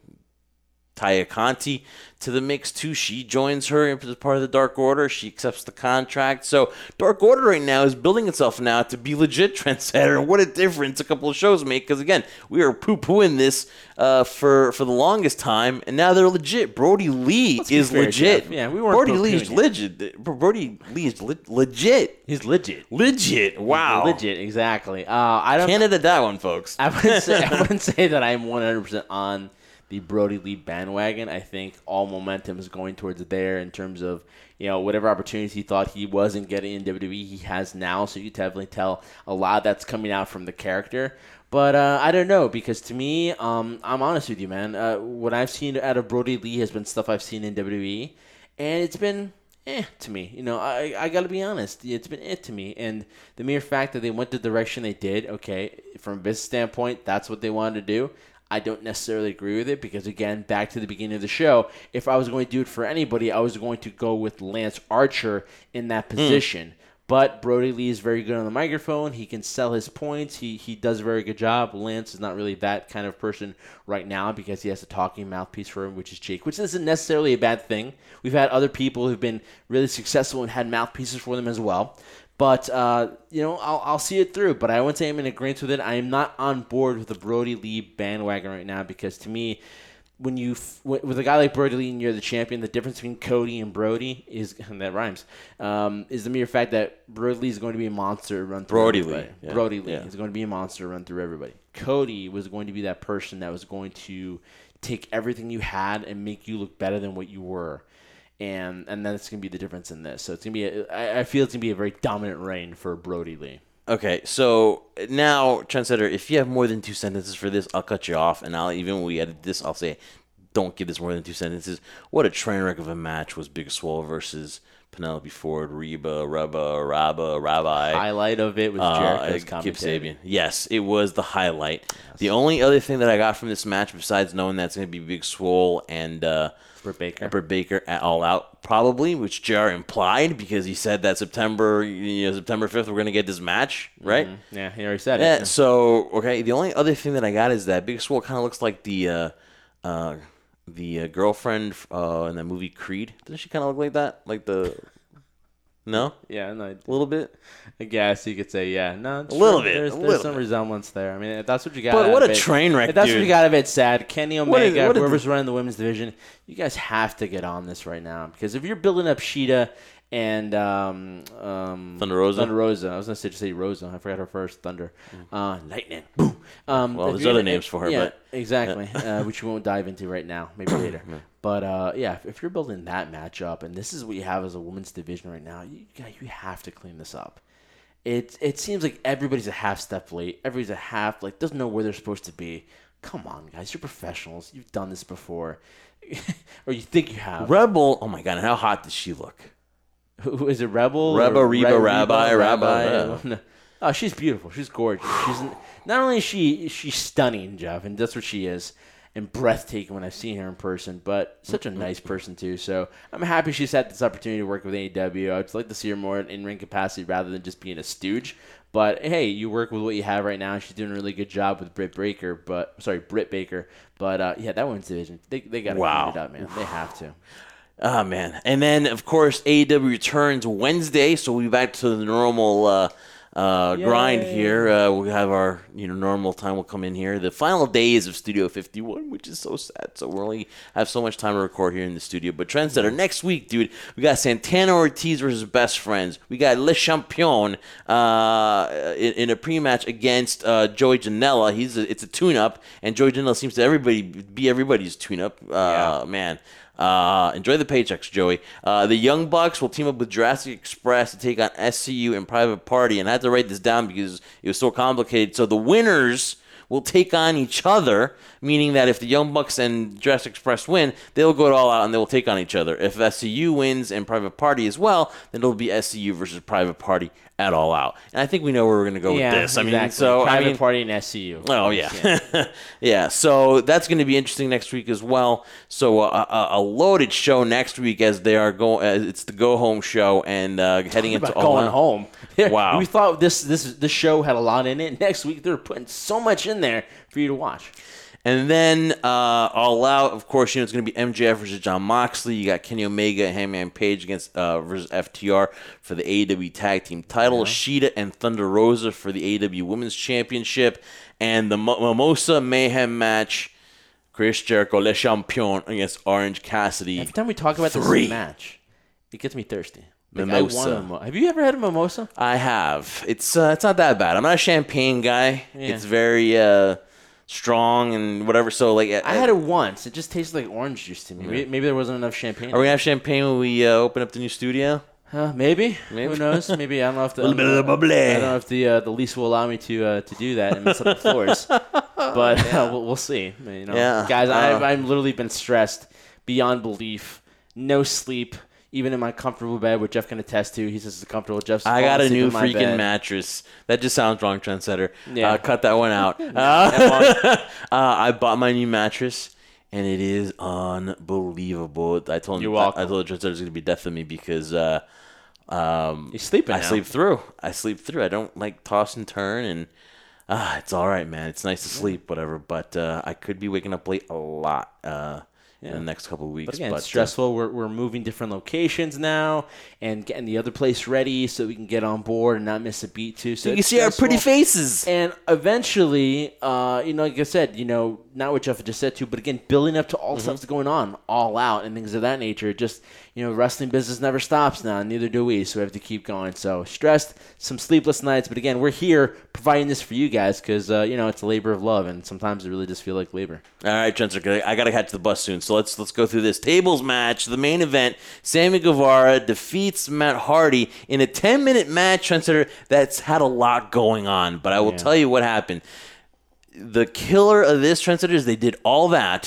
Taya Conti to the mix too. She joins her as part of the Dark Order. She accepts the contract. So Dark Order right now is building itself now to be legit trendsetter. What a difference a couple of shows make. Because again, we were poo-pooing this uh, for for the longest time, and now they're legit. Brody Lee Let's be is fair, legit. Jeff. Yeah, we weren't Brody Lee is poo-pooing legit. Brody Lee is le- legit. He's legit. Legit. Wow. Legit, exactly. Uh, I don't. Canada that one, folks. I wouldn't say I wouldn't say that I'm one hundred percent on the Brody Lee bandwagon. I think all momentum is going towards there in terms of, you know, whatever opportunities he thought he wasn't getting in W W E, he has now. So you can definitely tell a lot that's coming out from the character. But uh, I don't know, because to me, um, I'm honest with you, man. Uh, what I've seen out of Brody Lee has been stuff I've seen in W W E, and it's been eh to me. You know, I I got to be honest. It's been eh to me. And the mere fact that they went the direction they did, okay, from a business standpoint, that's what they wanted to do. I don't necessarily agree with it because, again, back to the beginning of the show, if I was going to do it for anybody, I was going to go with Lance Archer in that position. But Brody Lee is very good on the microphone. He can sell his points. He he does a very good job. Lance is not really that kind of person right now because he has a talking mouthpiece for him, which is Jake, which isn't necessarily a bad thing. We've had other people who've been really successful and had mouthpieces for them as well. But, uh, you know, I'll, I'll see it through. But I wouldn't say I'm in agreement with it. I am not on board with the Brody Lee bandwagon right now because, to me, when you f- with a guy like Brody Lee and you're the champion, the difference between Cody and Brody is, and that rhymes, um, is the mere fact that Brody Lee is going to be a monster run through Brody everybody. Lee, yeah. Brody Lee Yeah. is going to be a monster run through everybody. Cody was going to be that person that was going to take everything you had and make you look better than what you were. And and that's going to be the difference in this. So it's going to be, a, I, I feel it's going to be a very dominant reign for Brody Lee. Okay, so now, Trendsetter, if you have more than two sentences for this, I'll cut you off, and I'll even when we edit this, I'll say don't give this more than two sentences. What a train wreck of a match was Big Swole versus Penelope Ford, Reba, Reba, Rabba, Rabbi. Highlight of it was Jericho's uh, commentary. Kip Sabian. Yes, it was the highlight. Yes. The only other thing that I got from this match, besides knowing that's going to be Big Swole and uh, Britt Baker, Britt Baker at All Out, probably, which J R implied because he said that September, you know, September fifth, we're going to get this match, right? Mm-hmm. Yeah, he already said yeah, it. So, okay, the only other thing that I got is that Big Swole kind of looks like the uh, uh, the uh, girlfriend uh, in that movie Creed. Doesn't she kind of look like that? Like the... No? Yeah, no, a little bit. I guess you could say, yeah, no, a little bit. There's, a there's little some bit. resemblance there. I mean, if that's what you got. But out what of a it, train wreck, if that's dude. what you got out of it, sad. Kenny Omega, what is, what whoever's is running the women's division, you guys have to get on this right now because if you're building up Sheeta and um, um, Thunder Rosa, Thunder Rosa, I was gonna say just say Rosa. I forgot her first. Thunder, uh, Lightning, boom. Um, well, there's other names for her, yeah, but exactly, uh, which we won't dive into right now. Maybe later. But uh, yeah, if, if you're building that matchup, and this is what you have as a women's division right now, you you have to clean this up. It it seems like everybody's a half step late. Everybody's a half like doesn't know where they're supposed to be. Come on, guys, you're professionals. You've done this before, or you think you have. Rebel. Oh my God, and how hot does she look? Who is it? Rebel. Reba, or Reba, Re- Rabbi, Rabbi. Rabbi. No. Oh, she's beautiful. She's gorgeous. She's not only is she she's stunning, Jeff, and that's what she is, and breathtaking when I've seen her in person, but such a nice person too. So I'm happy she's had this opportunity to work with A E W. I'd like to see her more in ring capacity rather than just being a stooge. But hey, you work with what you have right now. She's doing a really good job with Britt Baker, but sorry, Britt Baker. But uh, yeah, that women's division, they they got to wow. clean it up, man. They have to. Oh man, and then of course A E W returns Wednesday, so we'll be back to the normal. Uh, Uh, grind here. Uh, we have our you know normal time. Will come in here. The final days of Studio fifty-one, which is so sad. So we only have so much time to record here in the studio. But Trendsetter next week, dude. We got Santana Ortiz versus Best Friends. We got Le Champion uh, in, in a pre-match against uh, Joey Janela. He's a, it's a tune-up, and Joey Janela seems to everybody be everybody's tune-up. Uh, yeah. Man. Uh, enjoy the paychecks, Joey. Uh, the Young Bucks will team up with Jurassic Express to take on S C U and Private Party. And I had to write this down because it was so complicated. So the winners will take on each other, meaning that if the Young Bucks and Jurassic Express win, they'll go all out and they will take on each other. If S C U wins and Private Party as well, then it'll be S C U versus Private Party at All Out. And I think we know where we're going to go yeah, with this. I exactly. mean, so Private I mean, Party and S C U. Oh yeah, yeah. yeah. So that's going to be interesting next week as well. So uh, a, a loaded show next week as they are going. Uh, it's the go home show and uh, heading into about All going Out. home. Wow. We thought this this this show had a lot in it. Next week they're putting so much in there for you to watch. And then uh, All Out, of course, you know it's going to be M J F versus John Moxley. You got Kenny Omega and Hangman Page against uh, versus F T R for the A E W Tag Team title. Yeah. Sheeta and Thunder Rosa for the A E W Women's Championship. And the Mo- Mimosa Mayhem match, Chris Jericho, Le Champion against Orange Cassidy. Every time we talk about Three. this match, it gets me thirsty. Like, Mimosa. I want a mo- have you ever had a mimosa? I have. It's uh, it's not that bad. I'm not a champagne guy. Yeah. It's very uh, strong and whatever. So like, I had it once. It just tasted like orange juice to me. Yeah. Maybe, maybe there wasn't enough champagne. Are we gonna have champagne when we uh, open up the new studio? Uh, maybe. Maybe. Who knows? Maybe I don't know if the A little bit of the bubbly. I don't know if the uh, the lease will allow me to uh, to do that and mess up the floors. But uh, we'll, we'll see. You know, Yeah. guys, Uh, I've I've literally been stressed beyond belief. No sleep, even in my comfortable bed, which Jeff can attest to. He says it's comfortable. Jeff's I got a falling new asleep in my freaking bed. mattress. That just sounds wrong, Trendsetter. Yeah. Uh, cut that one out. Uh, uh, I bought my new mattress, and it is unbelievable. I told him, You're welcome. I, I told the Trendsetter it's gonna be death for me because uh, um, You're sleeping I now. sleep through. I sleep through. I don't like toss and turn, and ah, it's all right, man. It's nice to sleep, whatever. But uh, I could be waking up late a lot. Uh, Yeah. in the next couple of weeks. But again, but, it's stressful. We're we're moving different locations now and getting the other place ready so we can get on board and not miss a beat too. So So you can it's see our pretty stressful. faces. And eventually, uh, you know, like I said, you know, not what Jeff just said too, but again, building up to all mm-hmm. stuff that's going on, all out and things of that nature. Just, you know, wrestling business never stops now, and neither do we, so we have to keep going. So stressed, some sleepless nights, but again, we're here providing this for you guys because, uh, you know, it's a labor of love, and sometimes it really does feel like labor. All right, Trendsetter, I got to catch the bus soon, so let's let's go through this. Tables match, the main event, Sammy Guevara defeats Matt Hardy in a ten-minute match, Trendsetter, that's had a lot going on, but I will Yeah. tell you what happened. The killer of this, Trendsetter, is they did all that,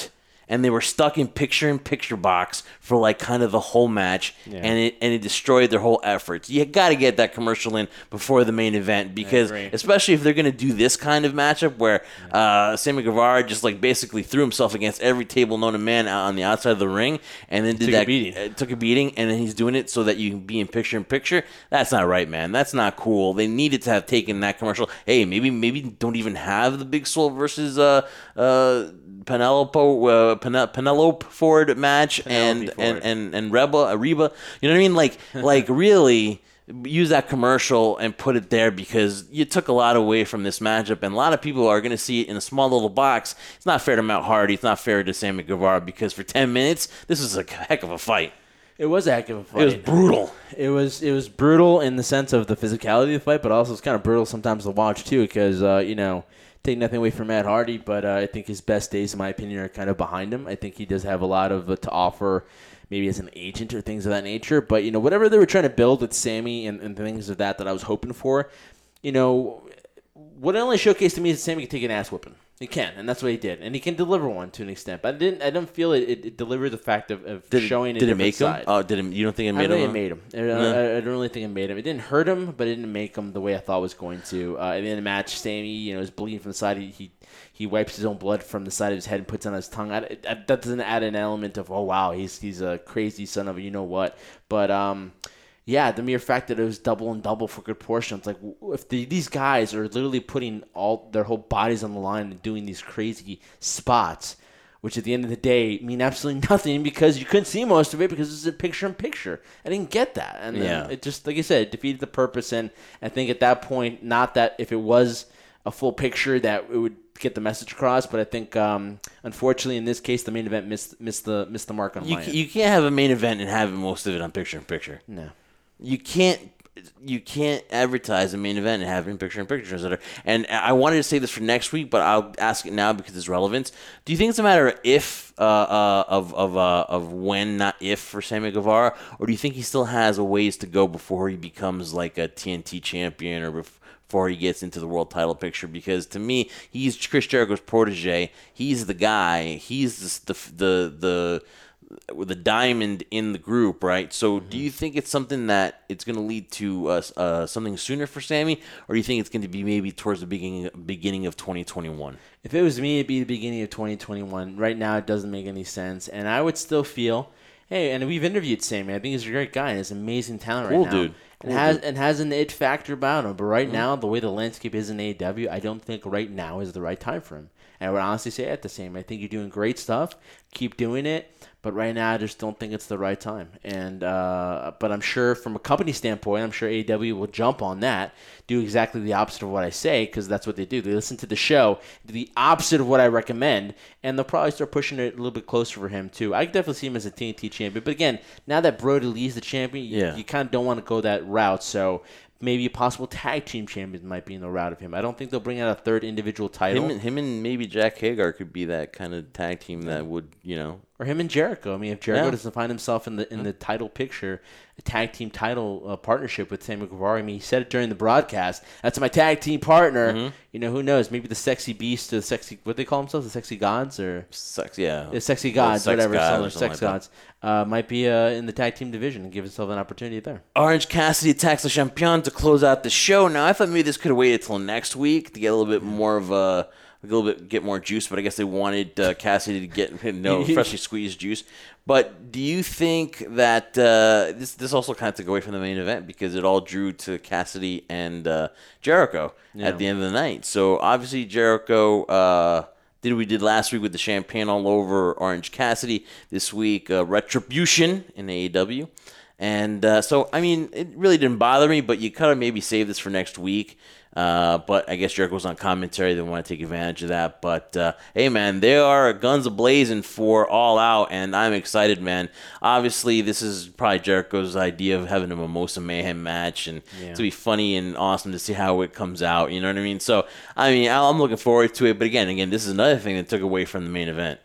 and they were stuck in picture-in-picture box for like kind of the whole match, Yeah. and it and it destroyed their whole efforts. You got to get that commercial in before the main event because, especially if they're going to do this kind of matchup where uh, Sammy Guevara just like basically threw himself against every table known to man out on the outside of the ring, and then did took that a beating. Uh, took a beating, and then he's doing it so that you can be in picture-in-picture. That's not right, man. That's not cool. They needed to have taken that commercial. Hey, maybe maybe don't even have the Big Swole versus uh uh Penelope uh, Pen- Penelope Ford match Penelope and, Ford. and and and Reba Reba. You know what I mean? Like like really use that commercial and put it there because you took a lot away from this matchup, and a lot of people are going to see it in a small little box. It's not fair to Matt Hardy. It's not fair to Sammy Guevara because for ten minutes, this is a heck of a fight. It was a heck of a fight. It was brutal. It was it was brutal in the sense of the physicality of the fight, but also it's kind of brutal sometimes to watch too because, uh, you know, take nothing away from Matt Hardy, but uh, I think his best days, in my opinion, are kind of behind him. I think he does have a lot of uh, to offer maybe as an agent or things of that nature. But, you know, whatever they were trying to build with Sammy and, and things of that that I was hoping for, you know, what it only showcased to me is that Sammy can take an ass whooping. He can, and that's what he did, and he can deliver one to an extent. But I didn't. I don't feel it. It, it delivered the fact of, of Did, showing a did it different make side. him? Oh, did it? You don't think it I made don't him? think it made him. I, No. I, I don't really think it made him. It didn't hurt him, but it didn't make him the way I thought it was going to. Uh, at the end of the match, Sammy, you know, is bleeding from the side. He, he he wipes his own blood from the side of his head and puts it on his tongue. I, I, that doesn't add an element of oh wow, he's he's a crazy son of a you know what. But um. Yeah, the mere fact that it was double and double for good portion. It's like if the, these guys are literally putting all their whole bodies on the line and doing these crazy spots, which at the end of the day mean absolutely nothing because you couldn't see most of it because it's a picture in picture. I didn't get that, and Yeah. then it just like I said, it defeated the purpose. And I think at that point, not that if it was a full picture that it would get the message across, but I think um, unfortunately in this case the main event missed missed the missed the mark on You my ca- end. you can't have a main event and have most of it on picture in picture. No. You can't you can't advertise a main event and have it in picture in picture. And I wanted to say this for next week, but I'll ask it now because it's relevant. Do you think it's a matter of if uh, uh, of of uh, of when, not if, for Sammy Guevara, or do you think he still has a ways to go before he becomes like a T N T champion or bef- before he gets into the world title picture? Because to me, he's Chris Jericho's protege. He's the guy. He's the the the, the with the diamond in the group, right? So do you think it's something that it's going to lead to uh, uh, something sooner for Sammy, or do you think it's going to be maybe towards the beginning beginning of twenty twenty-one? If it was me, it'd be the beginning of twenty twenty-one. Right now, it doesn't make any sense, and I would still feel, hey, and we've interviewed Sammy. I think he's a great guy and has amazing talent Cool right now. dude. And Cool has dude. and has an it factor about him. But right now, the way the landscape is in A E W, I don't think right now is the right time for him. And I would honestly say at the same. I think you're doing great stuff. Keep doing it. But right now, I just don't think it's the right time. And uh, but I'm sure from a company standpoint, I'm sure A E W will jump on that, do exactly the opposite of what I say, because that's what they do. They listen to the show, do the opposite of what I recommend, and they'll probably start pushing it a little bit closer for him, too. I could definitely see him as a T N T champion. But again, now that Brody Lee's the champion, you, Yeah. you kind of don't want to go that route. So maybe a possible tag team champion might be in the route of him. I don't think they'll bring out a third individual title. Him and, him and maybe Jack Hagar could be that kind of tag team that would, you know. Or him and Jericho. I mean, if Jericho Yeah. doesn't find himself in the in the title picture, a tag team title uh, partnership with Sammy Guevara, I mean, he said it during the broadcast. That's my tag team partner. Mm-hmm. You know, who knows? Maybe the Sexy Beast or the Sexy, what they call themselves, the Sexy Gods or Sex, yeah. the Sexy Gods, Sex whatever, Gods some or other something Sex like Gods, uh, might be uh, in the tag team division and give himself an opportunity there. Orange Cassidy attacks the Champion to close out the show. Now, I thought maybe this could have waited till next week to get a little bit more of a, a little bit get more juice, but I guess they wanted uh, Cassidy to get you know, freshly squeezed juice. But do you think that uh, this this also kind of took away from the main event because it all drew to Cassidy and uh, Jericho Yeah. at the end of the night? So obviously Jericho uh, did what we did last week with the champagne all over Orange Cassidy. This week, uh, Retribution in A E W. And uh, so, I mean, it really didn't bother me, but you kind of maybe save this for next week. Uh, but I guess Jericho's on commentary. They want to take advantage of that. But, uh, hey, man, they are guns a-blazing for All Out, and I'm excited, man. Obviously, this is probably Jericho's idea of having a Mimosa Mayhem match, and Yeah. it's going to be funny and awesome to see how it comes out. You know what I mean? So, I mean, I'm looking forward to it. But, again, again, this is another thing that took away from the main event.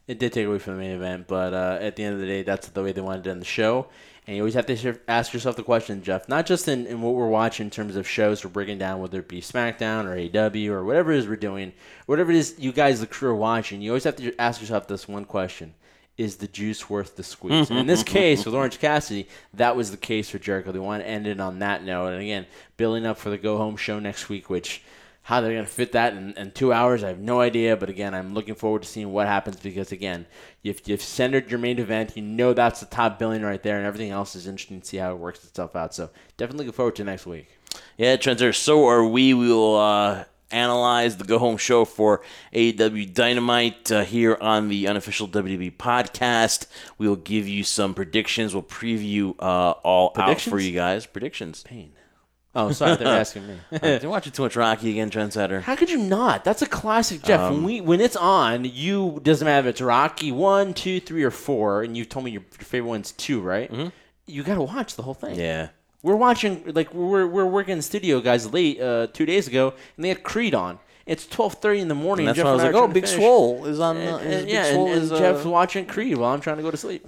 It did take away from the main event, but uh, at the end of the day, that's the way they wanted to end the show. And you always have to ask yourself the question, Jeff, not just in, in what we're watching in terms of shows we're breaking down, whether it be SmackDown or A E W or whatever it is we're doing, whatever it is you guys, the crew, are watching, you always have to ask yourself this one question. Is the juice worth the squeeze? And in this case, with Orange Cassidy, that was the case for Jericho. They wanted to end it on that note. And again, building up for the go-home show next week, which how they're going to fit that in, in two hours, I have no idea. But again, I'm looking forward to seeing what happens because, again, if you've centered your main event, you know that's the top billing right there, and everything else is interesting to see how it works itself out. So definitely looking forward to next week. Yeah, Trendsetter, so are we. We will uh, analyze the go-home show for A E W Dynamite uh, here on the Unofficial W W E Podcast. We will give you some predictions. We'll preview uh, all out for you guys. Predictions. Pain. Oh, sorry, they're asking me. You're watching too much Rocky again, Trendsetter. How could you not? That's a classic, Jeff. Um, when we when it's on, you doesn't matter if it's Rocky one, two, three, or four, and you told me your, your favorite one's two, right? Mm-hmm. You got to watch the whole thing. Yeah. We're watching, like, we're we're working in the studio, guys, late uh, two days ago, and they had Creed on. It's twelve thirty in the morning. And that's Jeff why I was and like, I oh, Big finish. Swole is on. And, uh, and, Big yeah, Swole and, and is, uh, Jeff's watching Creed while I'm trying to go to sleep.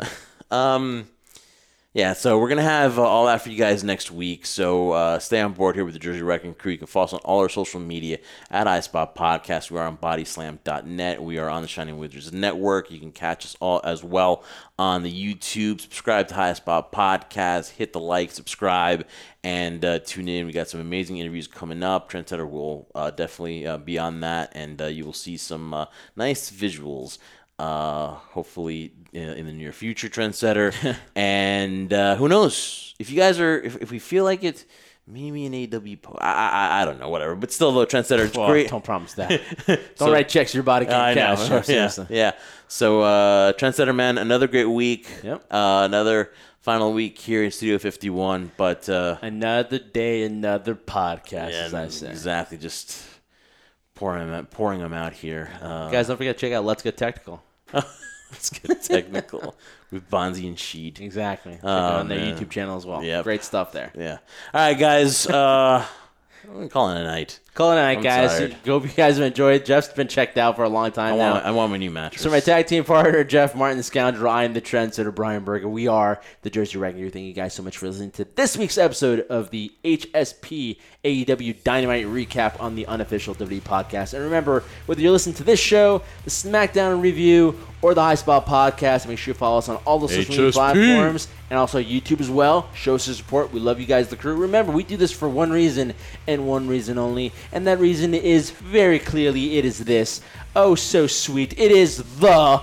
um, yeah, so we're going to have uh, all that for you guys next week. So uh, stay on board here with the Jersey Wrecking Crew. You can follow us on all our social media at iSpot Podcast. We are on body slam dot net. We are on the Shining Wizards Network. You can catch us all as well on the YouTube. Subscribe to iSpot Podcast. Hit the like, subscribe, and uh, tune in. We got some amazing interviews coming up. Trendsetter will uh, definitely uh, be on that, and uh, you will see some uh, nice visuals. Uh, hopefully in, in the near future, Trendsetter. And uh, who knows? If you guys are, if, if we feel like it, maybe an A E W, po- I, I I don't know, whatever. But still, though, Trendsetter, it's well, great. Don't promise that. Don't so, write checks your body can't I cash. know. Yeah, yeah, yeah. So, uh, Trendsetter, man, another great week. Yep. Uh, another final week here in Studio fifty-one. But uh, another day, another podcast, yeah, as I say. Exactly. Just pouring them out, pouring them out here. Uh, Guys, don't forget to check out Let's Get Technical. Let's get technical with Bonzi and Sheet. Exactly. Check Oh, it out on their man. YouTube channel as well. Yep. Great stuff there. Yeah. All right, guys. Uh, I'm calling it a night. Call it a night, I'm guys. tired. Hope you guys have enjoyed. Jeff's been checked out for a long time I now. want, I want my new mattress. So my tag team partner, Jeff Martin, the Scoundrel. I am the Trendsetter, Brian Berger. We are the Jersey Wrecking Crew. Thank you guys so much for listening to this week's episode of the H S P A E W Dynamite recap on the Unofficial W W E Podcast. And remember, whether you're listening to this show, the SmackDown review, or the High Spot Podcast, make sure you follow us on all the social media H S P platforms and also YouTube as well. Show us your support. We love you guys, the crew. Remember, we do this for one reason and one reason only, and that reason is very clearly it is this. Oh, so sweet. It is the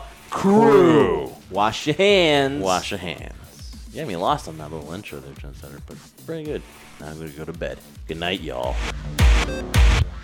crew. Crew. Wash your hands. Wash your hands. Yeah, I mean, lost on that little intro there, Trendsetter, but pretty good. Now I'm going to go to bed. Good night, y'all.